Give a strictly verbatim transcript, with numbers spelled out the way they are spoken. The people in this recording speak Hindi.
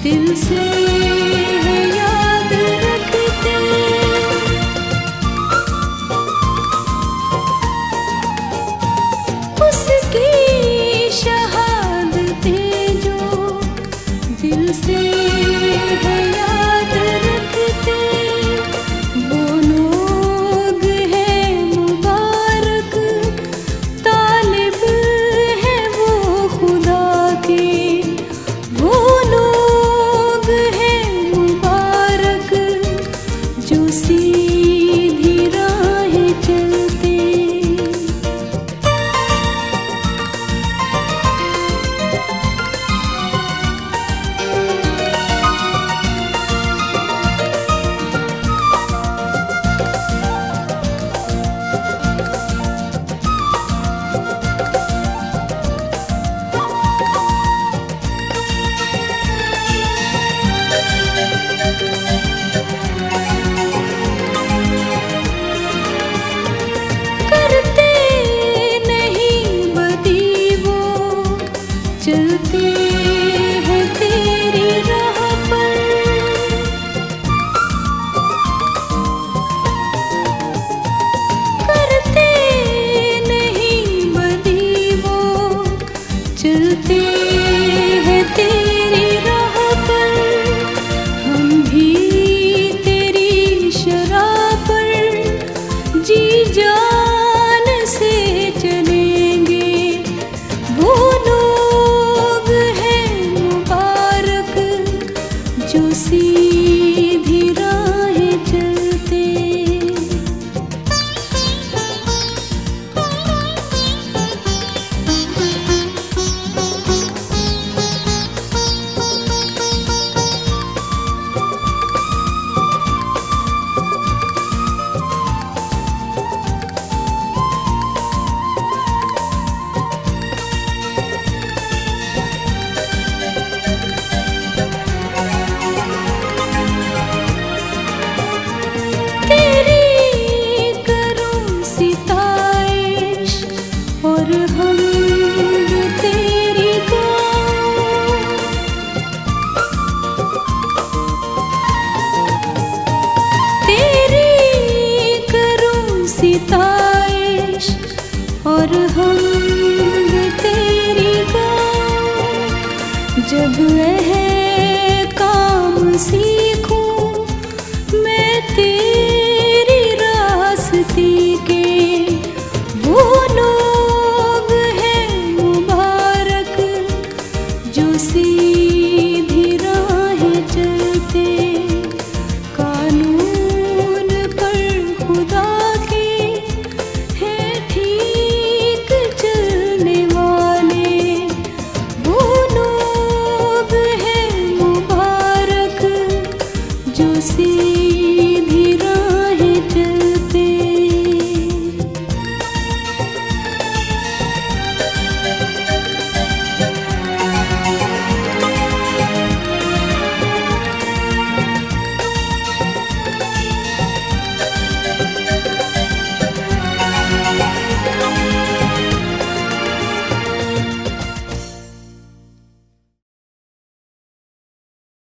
दिल से है याद रखते, उसकी शहादतें जो दिल से है याद रखते। वो लोग हैं मुबारक, तालिब है वो खुदा के। वो लोग हैं मुबारक जो सीधी राहें चलते। चलते हैं तेरी राह पर, करते नहीं बदी वो, चलते हैं तेरी राह पर। हम भी तेरी शराह पर जी जान से चलेंगे। वो जो सीधी राहें चलते। और हम तेरी गाऊं, तेरी करूं सिताइश और हम तेरी गाऊं। जब वह काम सी